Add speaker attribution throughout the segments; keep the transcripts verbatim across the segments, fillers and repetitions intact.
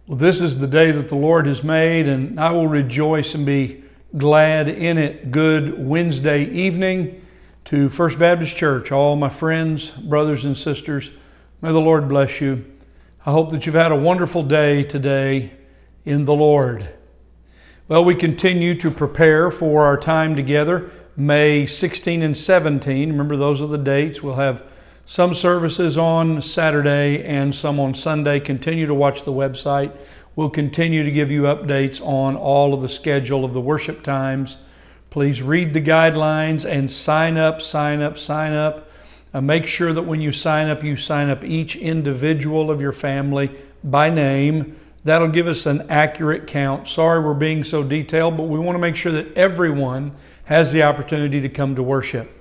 Speaker 1: Well, this is the day that the Lord has made, and I will rejoice and be glad in it. Good Wednesday evening to First Baptist Church. All my friends, brothers and sisters, may the Lord bless you. I hope that you've had a wonderful day today in the Lord. Well, we continue to prepare for our time together, May sixteenth and seventeenth. Remember, those are the dates. We'll have some services on Saturday and some on Sunday. Continue to watch the website. We'll continue to give you updates on all of the schedule of the worship times. Please read the guidelines and sign up, sign up, sign up. Uh, make sure that when you sign up, you sign up each individual of your family by name. That'll give us an accurate count. Sorry we're being so detailed, but we want to make sure that everyone has the opportunity to come to worship.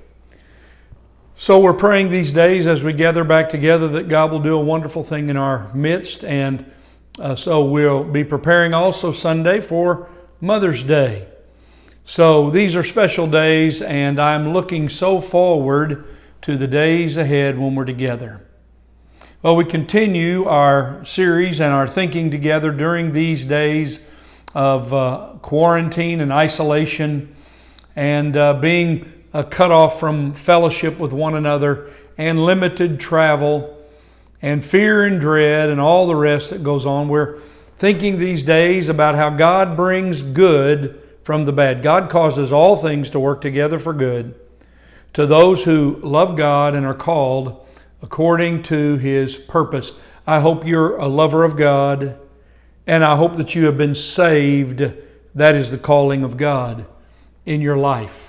Speaker 1: So we're praying these days as we gather back together that God will do a wonderful thing in our midst. And uh, so we'll be preparing also Sunday for Mother's Day. So these are special days, and I'm looking so forward to the days ahead when we're together. Well, we continue our series and our thinking together during these days of uh, quarantine and isolation and uh, being uh, cut off from fellowship with one another and limited travel and fear and dread and all the rest that goes on. We're thinking these days about how God brings good from the bad. God causes all things to work together for good to those who love God and are called according to His purpose. I hope you're a lover of God, and I hope that you have been saved. That is the calling of God in your life.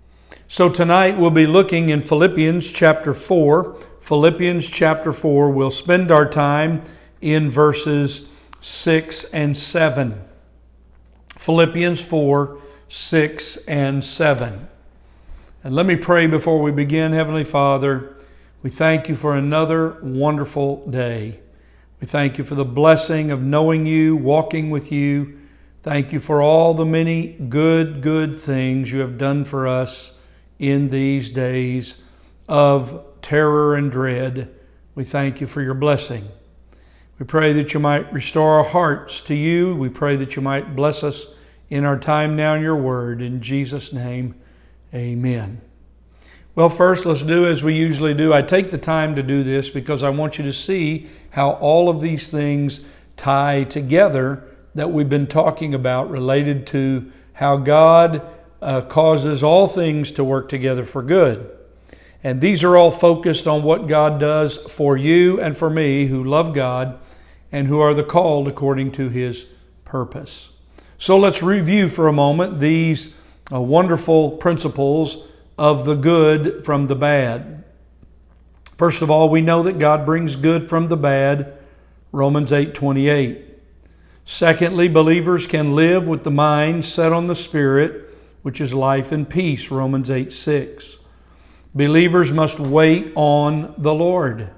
Speaker 1: So tonight we'll be looking in Philippians chapter four. Philippians chapter four. We'll spend our time in verses six and seven. Philippians four, six and seven. And let me pray before we begin. Heavenly Father, we thank you for another wonderful day. We thank you for the blessing of knowing you, walking with you. Thank you for all the many good, good things you have done for us in these days of terror and dread. We thank you for your blessing. We pray that you might restore our hearts to you. We pray that you might bless us in our time now in your word. In Jesus' name, amen. Well, first, let's do as we usually do. I take the time to do this because I want you to see how all of these things tie together that we've been talking about related to how God uh, causes all things to work together for good. And these are all focused on what God does for you and for me who love God and who are the called according to His purpose. So let's review for a moment these uh, wonderful principles of the good from the bad. First of all, we know that God brings good from the bad, Romans eight twenty-eight. Secondly, believers can live with the mind set on the Spirit, which is life and peace, Romans eight six. Believers must wait on the Lord.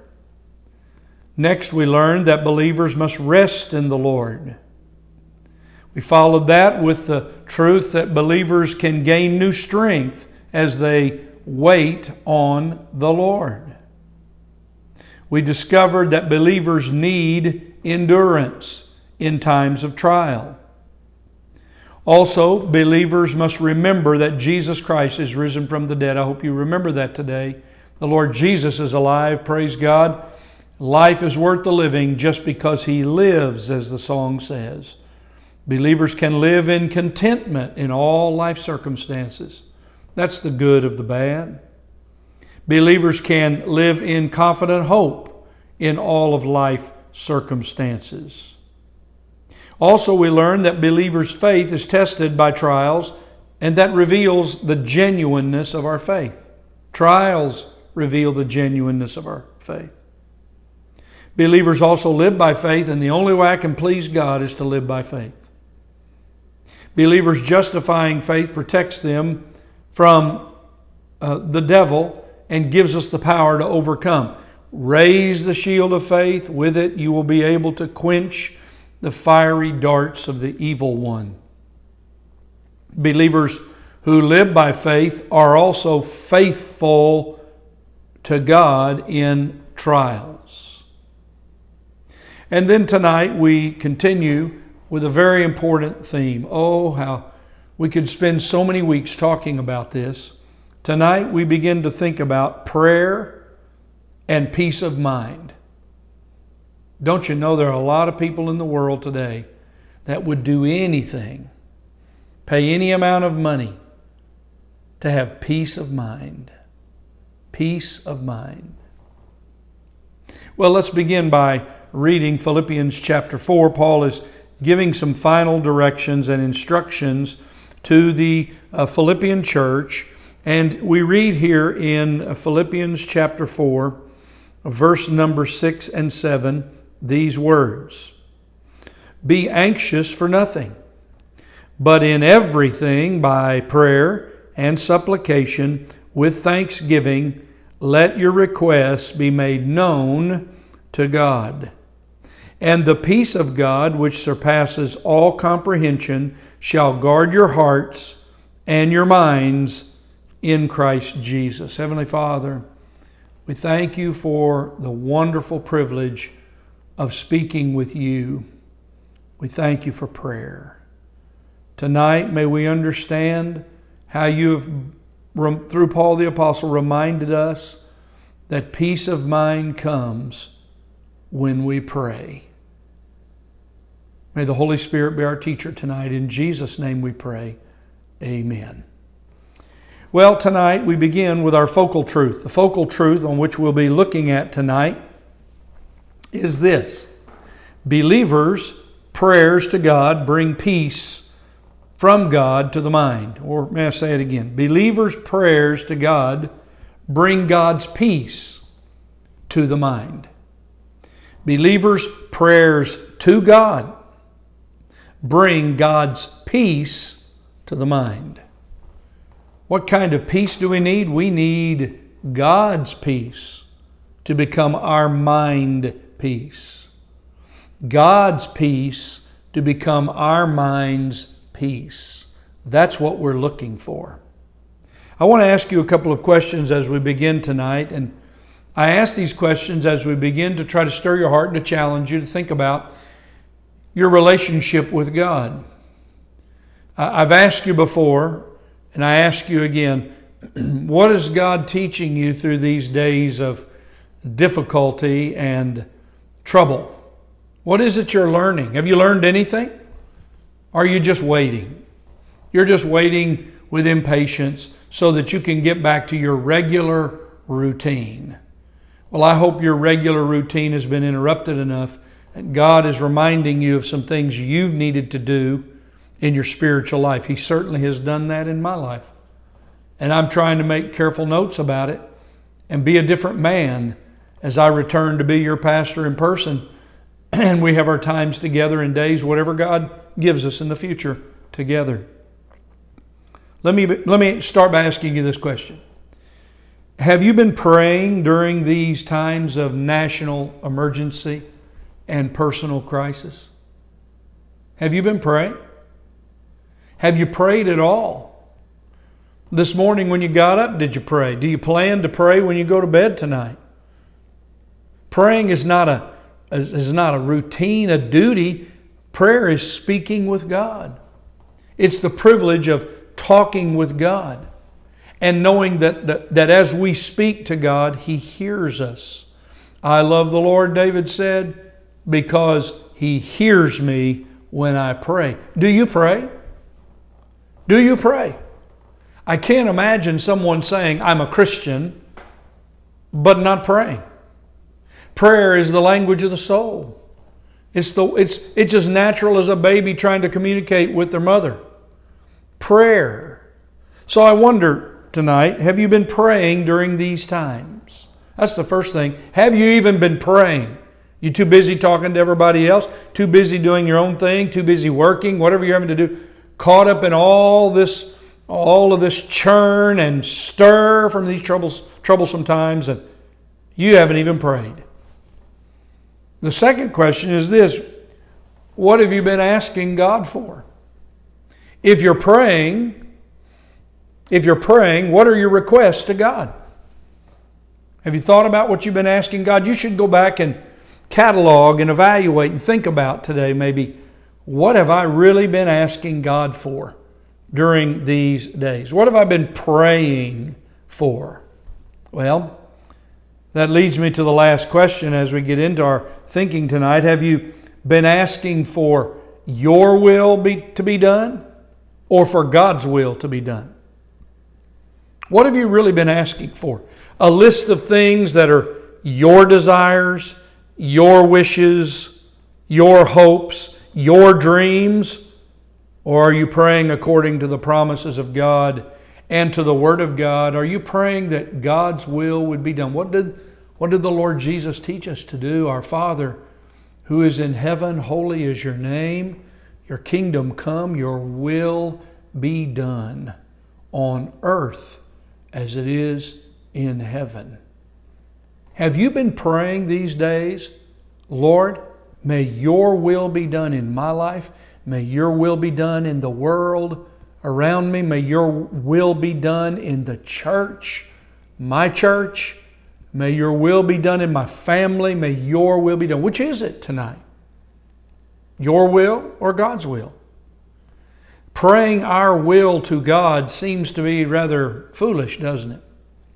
Speaker 1: Next, we learned that believers must rest in the Lord. We followed that with the truth that believers can gain new strength as they wait on the Lord. We discovered that believers need endurance in times of trial. Also, believers must remember that Jesus Christ is risen from the dead. I hope you remember that today. The Lord Jesus is alive, praise God. Life is worth the living just because He lives, as the song says. Believers can live in contentment in all life circumstances. That's the good of the bad. Believers can live in confident hope in all of life circumstances. Also, we learn that believers' faith is tested by trials, and that reveals the genuineness of our faith. Trials reveal the genuineness of our faith. Believers also live by faith, and the only way I can please God is to live by faith. Believers' justifying faith protects them from uh, the devil and gives us the power to overcome. Raise the shield of faith. With it, you will be able to quench the fiery darts of the evil one. Believers who live by faith are also faithful to God in trials. And then tonight we continue with a very important theme. Oh, how we could spend so many weeks talking about this. Tonight we begin to think about prayer and peace of mind. Don't you know there are a lot of people in the world today that would do anything, pay any amount of money to have peace of mind. Peace of mind. Well, let's begin by reading Philippians chapter four. Paul is giving some final directions and instructions to the uh, Philippian church. And we read here in Philippians chapter four, verse number six and seven, these words. Be anxious for nothing, but in everything by prayer and supplication with thanksgiving, let your requests be made known to God. And the peace of God, which surpasses all comprehension, shall guard your hearts and your minds in Christ Jesus. Heavenly Father, we thank you for the wonderful privilege of speaking with you. We thank you for prayer. Tonight, may we understand how you have, through Paul the Apostle, reminded us that peace of mind comes when we pray. May the Holy Spirit be our teacher tonight. In Jesus' name we pray. Amen. Well, tonight we begin with our focal truth. The focal truth on which we'll be looking at tonight is this. Believers' prayers to God bring peace from God to the mind. Or may I say it again? Believers' prayers to God bring God's peace to the mind. Believers' prayers to God bring God's peace to the mind. What kind of peace do we need? We need God's peace to become our mind peace. God's peace to become our mind's peace. That's what we're looking for. I want to ask you a couple of questions as we begin tonight. And I ask these questions as we begin to try to stir your heart and to challenge you to think about your relationship with God. I've asked you before, and I ask you again, what is God teaching you through these days of difficulty and trouble? What is it you're learning? Have you learned anything? Or are you just waiting? You're just waiting with impatience so that you can get back to your regular routine. Well, I hope your regular routine has been interrupted enough that God is reminding you of some things you've needed to do in your spiritual life. He certainly has done that in my life. And I'm trying to make careful notes about it and be a different man as I return to be your pastor in person. And we have our times together in days, whatever God gives us in the future together. Let me, let me start by asking you this question. Have you been praying during these times of national emergency and personal crisis? Have you been praying? Have you prayed at all? This morning when you got up, did you pray? Do you plan to pray when you go to bed tonight? Praying is not a, is not a routine, a duty. Prayer is speaking with God. It's the privilege of talking with God and knowing that, that, that as we speak to God, He hears us. I love the Lord, David said, because He hears me when I pray. Do you pray? Do you pray? I can't imagine someone saying, I'm a Christian, but not praying. Prayer is the language of the soul. It's, the, it's, it's as natural as a baby trying to communicate with their mother. Prayer. So I wonder tonight, have you been praying during these times? That's the first thing. Have you even been praying? You too busy talking to everybody else? Too busy doing your own thing? Too busy working? Whatever you're having to do? Caught up in all this, all of this churn and stir from these troubles, troublesome times, and you haven't even prayed. The second question is this: what have you been asking God for? If you're praying, if you're praying, what are your requests to God? Have you thought about what you've been asking God? You should go back and catalog and evaluate and think about today maybe, what have I really been asking God for during these days? What have I been praying for? Well, that leads me to the last question as we get into our thinking tonight. Have you been asking for your will be, to be done or for God's will to be done? What have you really been asking for? A list of things that are your desires, your wishes, your hopes, your dreams? Or are you praying according to the promises of God and to the Word of God? Are you praying that God's will would be done? What did, what did the Lord Jesus teach us to do? Our Father, who is in heaven, holy is your name. Your kingdom come, your will be done on earth as it is in heaven. Have you been praying these days, Lord, may your will be done in my life. May your will be done in the world around me. May your will be done in the church, my church. May your will be done in my family. May your will be done. Which is it tonight? Your will or God's will? Praying our will to God seems to be rather foolish, doesn't it?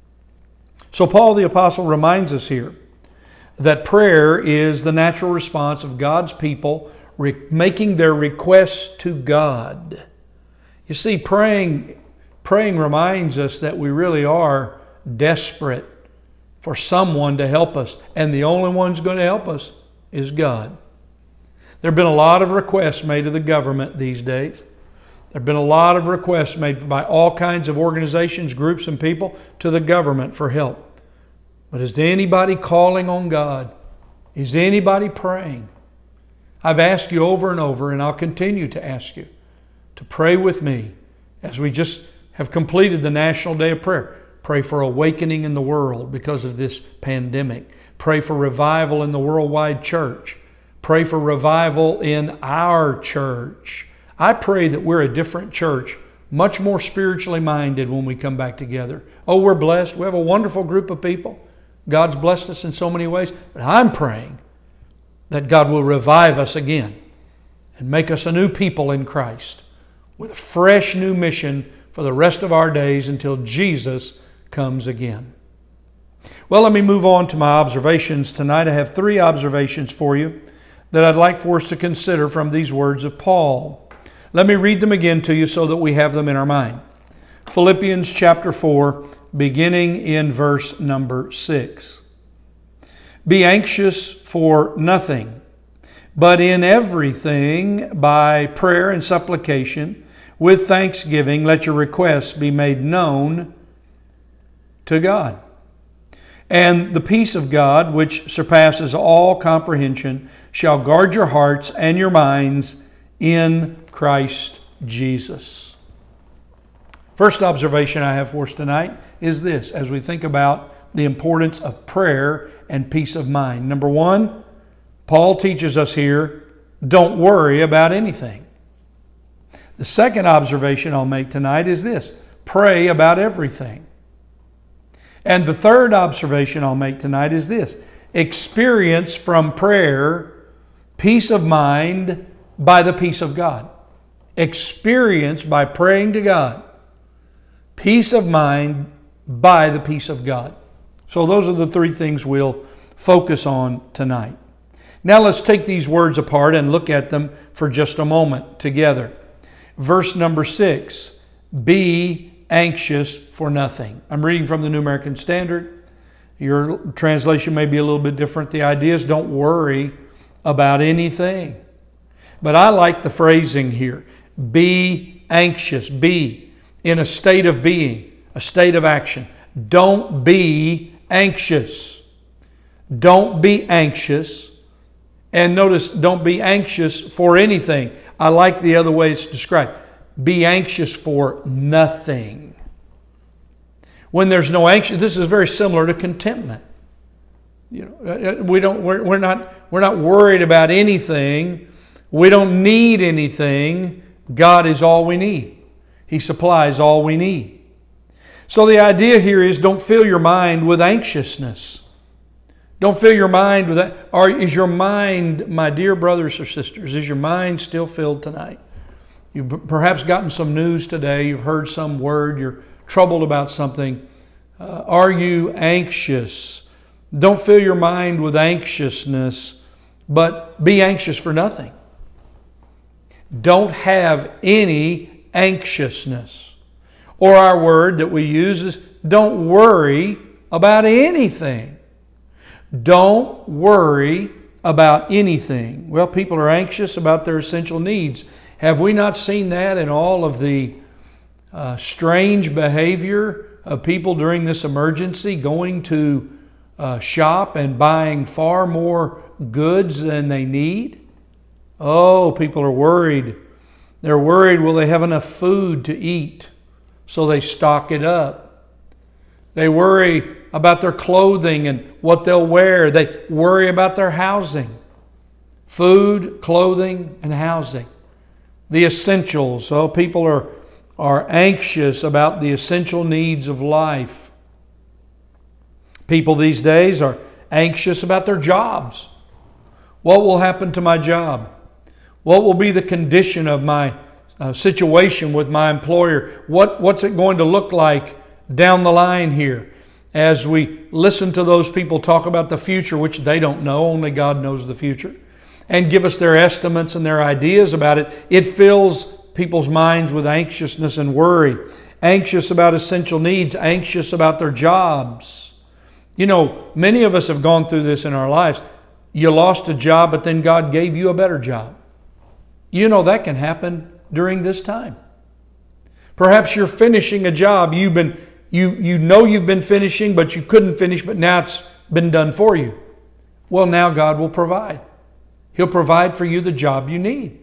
Speaker 1: So Paul the Apostle reminds us here that prayer is the natural response of God's people re- making their requests to God. You see, praying, praying reminds us that we really are desperate for someone to help us. And the only one who's going to help us is God. There have been a lot of requests made to the government these days. There have been a lot of requests made by all kinds of organizations, groups, and people to the government for help. But is anybody calling on God? Is anybody praying? I've asked you over and over, and I'll continue to ask you to pray with me as we just have completed the National Day of Prayer. Pray for awakening in the world because of this pandemic. Pray for revival in the worldwide church. Pray for revival in our church. I pray that we're a different church, much more spiritually minded when we come back together. Oh, we're blessed. We have a wonderful group of people. God's blessed us in so many ways. But I'm praying that God will revive us again and make us a new people in Christ with a fresh new mission for the rest of our days until Jesus comes again. Well, let me move on to my observations tonight. I have three observations for you that I'd like for us to consider from these words of Paul. Let me read them again to you so that we have them in our mind. Philippians chapter four, beginning in verse number six. Be anxious for nothing, but in everything by prayer and supplication, with thanksgiving, let your requests be made known to God. And the peace of God, which surpasses all comprehension, shall guard your hearts and your minds in Christ Jesus. First observation I have for us tonight is this, as we think about the importance of prayer and peace of mind. Number one, Paul teaches us here, don't worry about anything. The second observation I'll make tonight is this, pray about everything. And the third observation I'll make tonight is this, experience from prayer peace of mind by the peace of God. Experience by praying to God peace of mind by the peace of God. So those are the three things we'll focus on tonight. Now let's take these words apart and look at them for just a moment together. Verse number six, be anxious for nothing. I'm reading from the New American Standard. Your translation may be a little bit different. The idea is don't worry about anything. But I like the phrasing here. Be anxious. Be in a state of being, a state of action. Don't be anxious. Don't be anxious. And notice, don't be anxious for anything. I like the other way it's described. Be anxious for nothing. When there's no anxious, this is very similar to contentment. You know, we don't. We're, we're not. We're not worried about anything. We don't need anything. God is all we need. He supplies all we need. So the idea here is don't fill your mind with anxiousness. Don't fill your mind with that. Or is your mind, my dear brothers or sisters, is your mind still filled tonight? You've perhaps gotten some news today. You've heard some word. You're troubled about something. Uh, are you anxious? Don't fill your mind with anxiousness, but be anxious for nothing. Don't have any anxiousness. Or our word that we use is don't worry about anything. Don't worry about anything. Well, people are anxious about their essential needs. Have we not seen that in all of the uh, strange behavior of people during this emergency, going to uh, shop and buying far more goods than they need? Oh, people are worried. They're worried, will they have enough food to eat? So they stock it up. They worry about their clothing and what they'll wear. They worry about their housing. Food, clothing, and housing. The essentials. So people are, are anxious about the essential needs of life. People these days are anxious about their jobs. What will happen to my job? What will be the condition of my uh, situation with my employer? What, what's it going to look like down the line here? As we listen to those people talk about the future, which they don't know, only God knows the future, and give us their estimates and their ideas about it, it fills people's minds with anxiousness and worry. Anxious about essential needs, anxious about their jobs. You know, many of us have gone through this in our lives. You lost a job, but then God gave you a better job. You know that can happen during this time. Perhaps you're finishing a job. You've been You, you know you've been finishing, but you couldn't finish, but now it's been done for you. Well, now God will provide. He'll provide for you the job you need.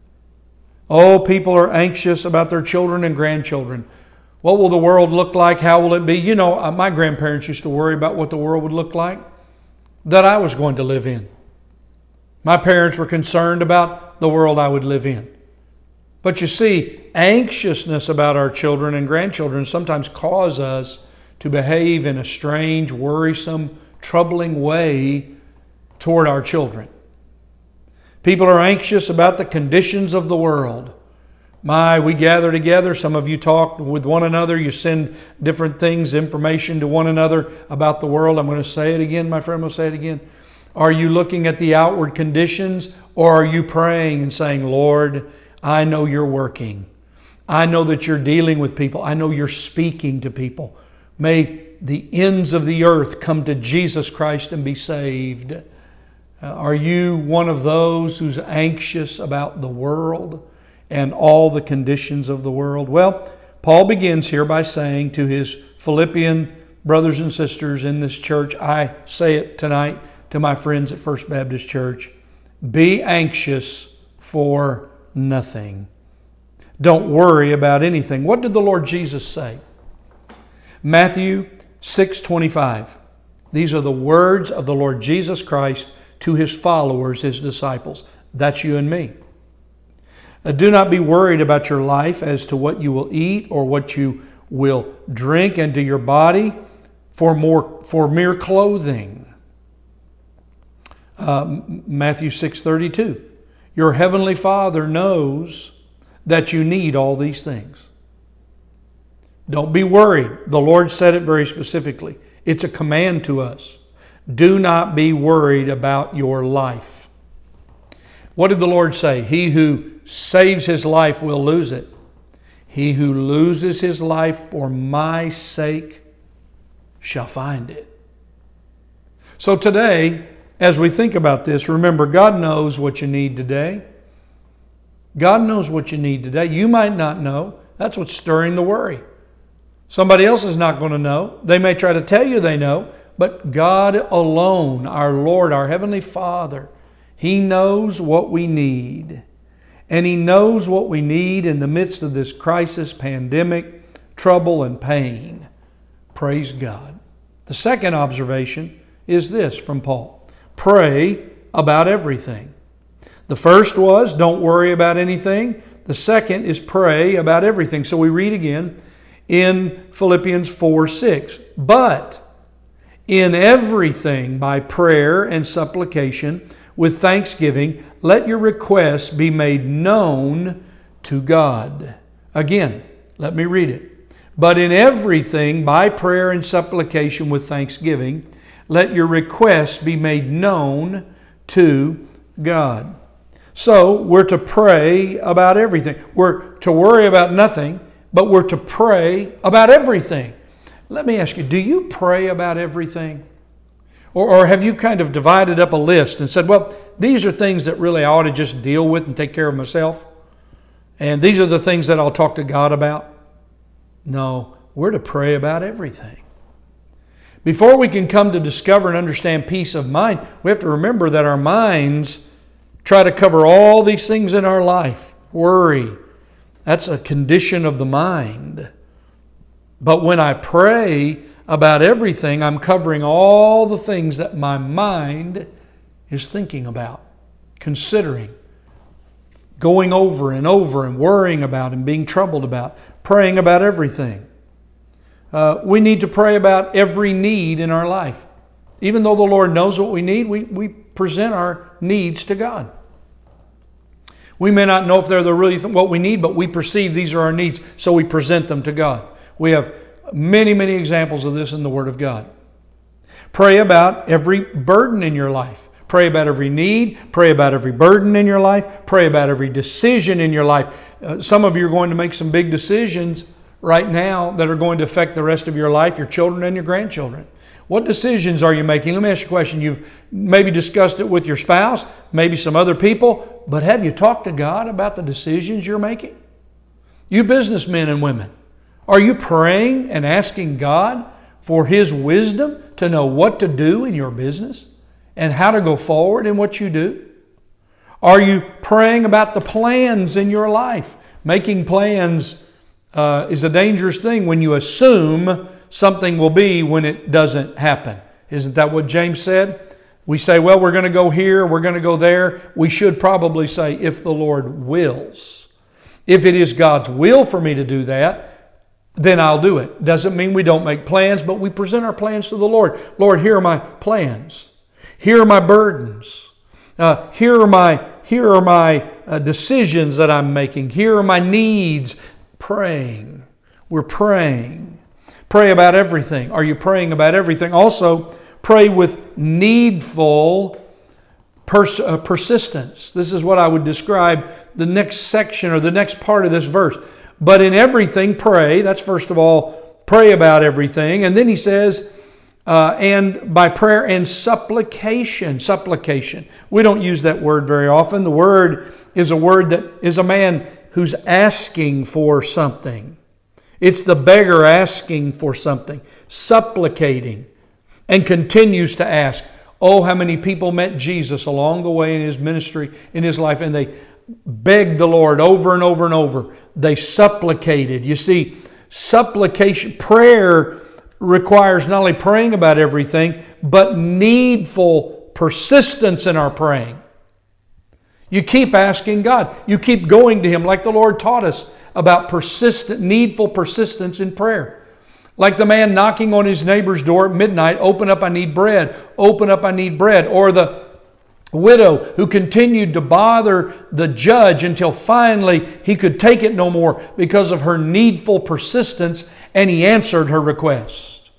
Speaker 1: Oh, people are anxious about their children and grandchildren. What will the world look like? How will it be? You know, my grandparents used to worry about what the world would look like that I was going to live in. My parents were concerned about the world I would live in. But you see, anxiousness about our children and grandchildren sometimes cause us to behave in a strange, worrisome, troubling way toward our children. People are anxious about the conditions of the world. My, we gather together. Some of you talk with one another. You send different things, information to one another about the world. I'm going to say it again. My friend will say it again. Are you looking at the outward conditions, or are you praying and saying, Lord, I know you're working. I know that you're dealing with people. I know you're speaking to people. May the ends of the earth come to Jesus Christ and be saved. Uh, are you one of those who's anxious about the world and all the conditions of the world? Well, Paul begins here by saying to his Philippian brothers and sisters in this church, I say it tonight to my friends at First Baptist Church, be anxious for nothing. Don't worry about anything. What did the Lord Jesus say? Matthew six twenty-five. These are the words of the Lord Jesus Christ to His followers, His disciples. That's you and me. Uh, do not be worried about your life as to what you will eat or what you will drink, and to your body for more for mere clothing. Uh, Matthew six thirty-two. Your heavenly Father knows that you need all these things. Don't be worried. The Lord said it very specifically. It's a command to us. Do not be worried about your life. What did the Lord say? He who saves his life will lose it. He who loses his life for my sake shall find it. So today, as we think about this, remember, God knows what you need today. God knows what you need today. You might not know. That's what's stirring the worry. Somebody else is not going to know. They may try to tell you they know, but God alone, our Lord, our Heavenly Father, He knows what we need. And He knows what we need in the midst of this crisis, pandemic, trouble, and pain. Praise God. The second observation is this from Paul. Pray about everything. The first was, don't worry about anything. The second is pray about everything. So we read again in Philippians four six. But In everything, by prayer and supplication, with thanksgiving, let your requests be made known to God. Again, let me read it. But in everything, by prayer and supplication with thanksgiving, let your requests be made known to God. So, we're to pray about everything. We're to worry about nothing, but we're to pray about everything. Let me ask you, do you pray about everything? Or, or have you kind of divided up a list and said, well, these are things that really I ought to just deal with and take care of myself? And these are the things that I'll talk to God about? No, we're to pray about everything. Before we can come to discover and understand peace of mind, we have to remember that our minds try to cover all these things in our life. Worry, that's a condition of the mind. But when I pray about everything, I'm covering all the things that my mind is thinking about, considering, going over and over and worrying about and being troubled about, praying about everything. Uh, we need to pray about every need in our life. Even though the Lord knows what we need, we, we present our needs to God. We may not know if they're the really th- what we need, but we perceive these are our needs, so we present them to God. We have many, many examples of this in the Word of God. Pray about every burden in your life. Pray about every need. Pray about every burden in your life. Pray about every decision in your life. Uh, some of you are going to make some big decisions right now that are going to affect the rest of your life, your children and your grandchildren. What decisions are you making? Let me ask you a question. You've maybe discussed it with your spouse, maybe some other people, but have you talked to God about the decisions you're making? You businessmen and women, are you praying and asking God for His wisdom to know what to do in your business and how to go forward in what you do? Are you praying about the plans in your life? Making plans uh, is a dangerous thing when you assume something will be when it doesn't happen. Isn't that what James said? We say, well, we're going to go here, we're going to go there. We should probably say, if the Lord wills. If it is God's will for me to do that, then I'll do it. Doesn't mean we don't make plans, but we present our plans to the Lord. Lord, here are my plans. Here are my burdens. Uh, here are my, here are my uh, decisions that I'm making. Here are my needs. Praying. We're praying. Pray about everything. Are you praying about everything? Also, pray with needful pers- uh, persistence. This is what I would describe the next section or the next part of this verse. But in everything, pray. That's first of all, pray about everything. And then he says, uh, and by prayer and supplication. Supplication. We don't use that word very often. The word is a word that is a man who's asking for something. It's the beggar asking for something, supplicating, and continues to ask. Oh, how many people met Jesus along the way in His ministry, in His life, and they begged the Lord over and over and over. They supplicated. You see, supplication, prayer requires not only praying about everything, but needful persistence in our praying. You keep asking God. You keep going to Him like the Lord taught us about persistent, needful persistence in prayer. Like the man knocking on his neighbor's door at midnight, open up, I need bread. Open up, I need bread. Or the widow who continued to bother the judge until finally he could take it no more because of her needful persistence, and he answered her request.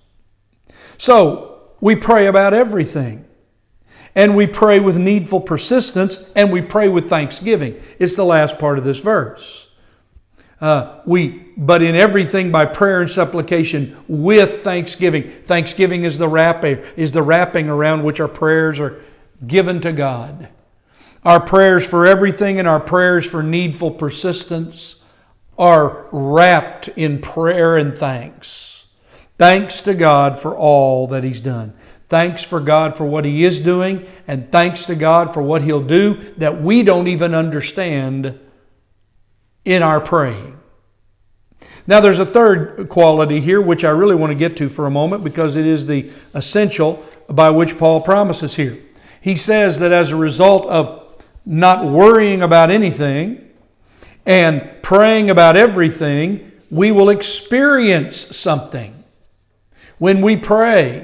Speaker 1: So, we pray about everything. And we pray with needful persistence, and we pray with thanksgiving. It's the last part of this verse. Uh, we, but in everything by prayer and supplication with thanksgiving. Thanksgiving is the wrapping, is the wrapping around which our prayers are given to God. Our prayers for everything and our prayers for needful persistence are wrapped in prayer and thanks. Thanks to God for all that He's done. Thanks for God for what He is doing, and thanks to God for what He'll do that we don't even understand in our praying. Now there's a third quality here which I really want to get to for a moment because it is the essential by which Paul promises here. He says that as a result of not worrying about anything and praying about everything, we will experience something. When we pray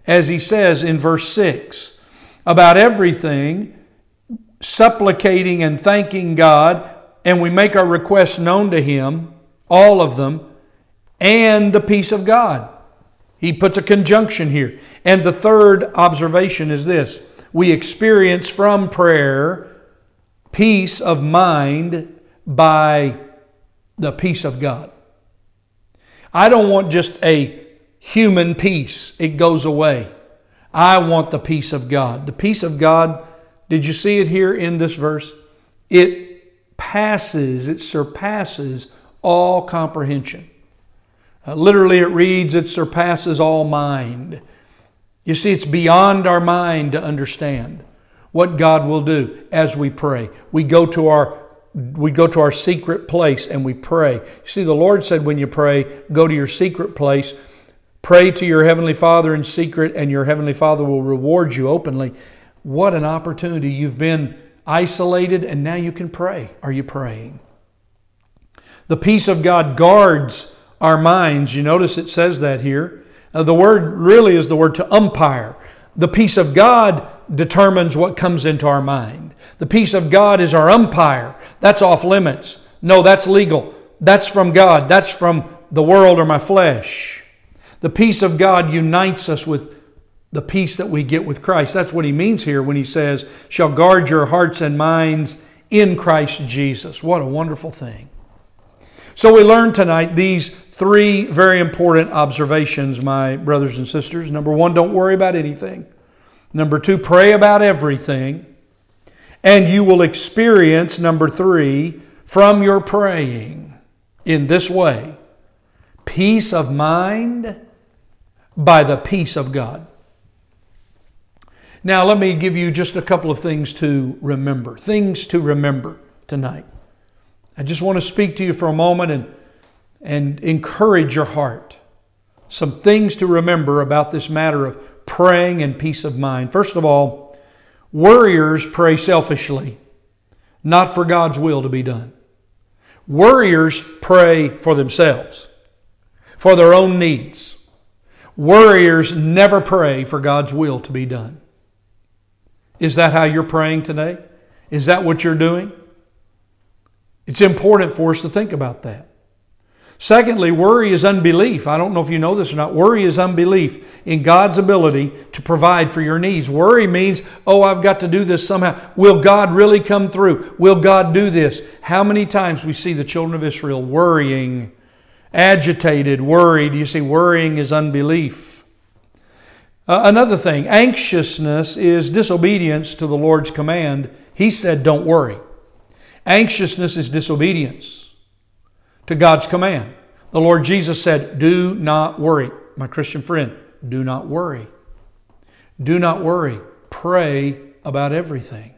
Speaker 1: as he says in verse six, about everything, supplicating and thanking God, and we make our requests known to Him, all of them, and the peace of God. He puts a conjunction here. And the third observation is this: we experience from prayer peace of mind by the peace of God. I don't want just a human peace. It goes away. I want the peace of God. The peace of God, did you see it here in this verse? It passes, it surpasses all comprehension. Uh, literally it reads, it surpasses all mind. You see, it's beyond our mind to understand what God will do as we pray. We go to our we go to our secret place and we pray. You see, the Lord said when you pray, go to your secret place, pray to your Heavenly Father in secret, and your Heavenly Father will reward you openly. What an opportunity. You've been isolated and now you can pray. Are you praying? The peace of God guards our minds. You notice it says that here. Uh, the word really is the word to umpire. The peace of God determines what comes into our mind. The peace of God is our umpire. That's off limits. No, that's legal. That's from God. That's from the world or my flesh. The peace of God unites us with the peace that we get with Christ. That's what he means here when he says, shall guard your hearts and minds in Christ Jesus. What a wonderful thing. So we learned tonight these three very important observations, my brothers and sisters. Number one, don't worry about anything. Number two, pray about everything. And you will experience, number three, from your praying in this way, peace of mind by the peace of God. Now, let me give you just a couple of things to remember. Things to remember tonight. I just want to speak to you for a moment and, and encourage your heart. Some things to remember about this matter of praying and peace of mind. First of all, worriers pray selfishly, not for God's will to be done. Worriers pray for themselves, for their own needs. Worriers never pray for God's will to be done. Is that how you're praying today? Is that what you're doing? It's important for us to think about that. Secondly, worry is unbelief. I don't know if you know this or not. Worry is unbelief in God's ability to provide for your needs. Worry means, oh, I've got to do this somehow. Will God really come through? Will God do this? How many times we see the children of Israel worrying, agitated, worried. You see, worrying is unbelief. Uh, another thing, anxiousness is disobedience to the Lord's command. He said, don't worry. Anxiousness is disobedience to God's command. The Lord Jesus said, do not worry. My Christian friend, do not worry. Do not worry. Pray about everything.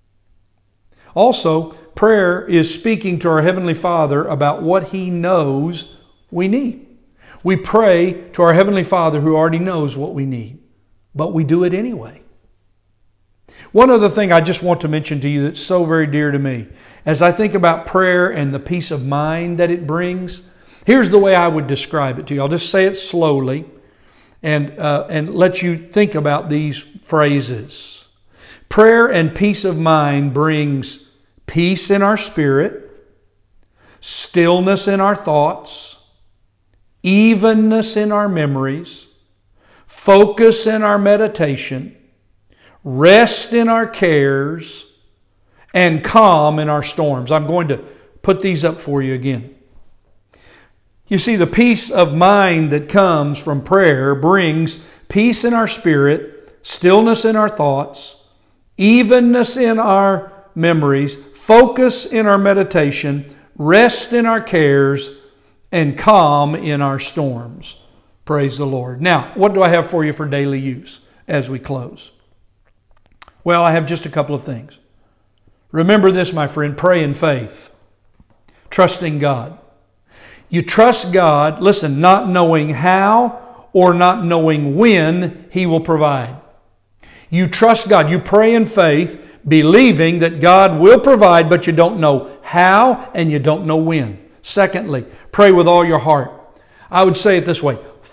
Speaker 1: Also, prayer is speaking to our Heavenly Father about what He knows we need. We pray to our Heavenly Father who already knows what we need, but we do it anyway. One other thing I just want to mention to you that's so very dear to me, as I think about prayer and the peace of mind that it brings, here's the way I would describe it to you. I'll just say it slowly and, uh, and let you think about these phrases. Prayer and peace of mind brings peace in our spirit, stillness in our thoughts, evenness in our memories, focus in our meditation, rest in our cares, and calm in our storms. I'm going to put these up for you again. You see, the peace of mind that comes from prayer brings peace in our spirit, stillness in our thoughts, evenness in our memories, focus in our meditation, rest in our cares, and calm in our storms. Praise the Lord. Now, what do I have for you for daily use as we close? Well, I have just a couple of things. Remember this, my friend, pray in faith, trusting God. You trust God, listen, not knowing how or not knowing when He will provide. You trust God. You pray in faith, believing that God will provide, but you don't know how and you don't know when. Secondly, pray with all your heart. I would say it this way,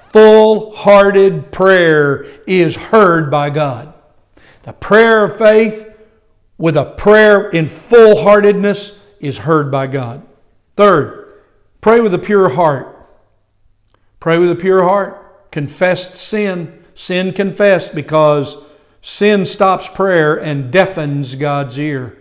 Speaker 1: Full-hearted prayer is heard by God. The prayer of faith with a prayer in full-heartedness is heard by God. Third, pray with a pure heart. Pray with a pure heart. Confess sin. Sin confessed, because sin stops prayer and deafens God's ear.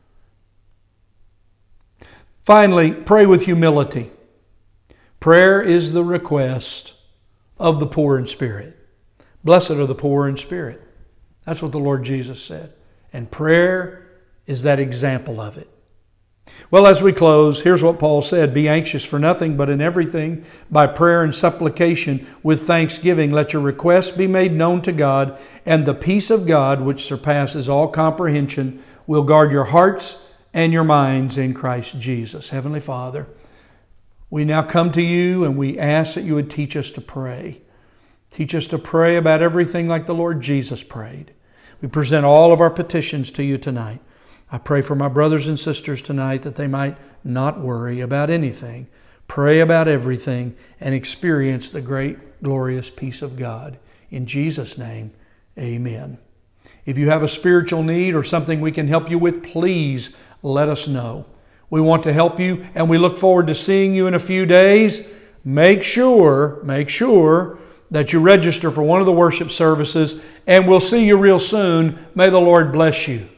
Speaker 1: Finally, pray with humility. Prayer is the request of the poor in spirit. Blessed are the poor in spirit. That's what the Lord Jesus said. And prayer is that example of it. Well, as we close, here's what Paul said. Be anxious for nothing, but in everything, by prayer and supplication, with thanksgiving, let your requests be made known to God, and the peace of God, which surpasses all comprehension, will guard your hearts and your minds in Christ Jesus. Heavenly Father, we now come to you and we ask that you would teach us to pray. Teach us to pray about everything like the Lord Jesus prayed. We present all of our petitions to you tonight. I pray for my brothers and sisters tonight that they might not worry about anything, pray about everything, and experience the great, glorious peace of God. In Jesus' name, amen. If you have a spiritual need or something we can help you with, please let us know. We want to help you, and we look forward to seeing you in a few days. Make sure, make sure that you register for one of the worship services, and we'll see you real soon. May the Lord bless you.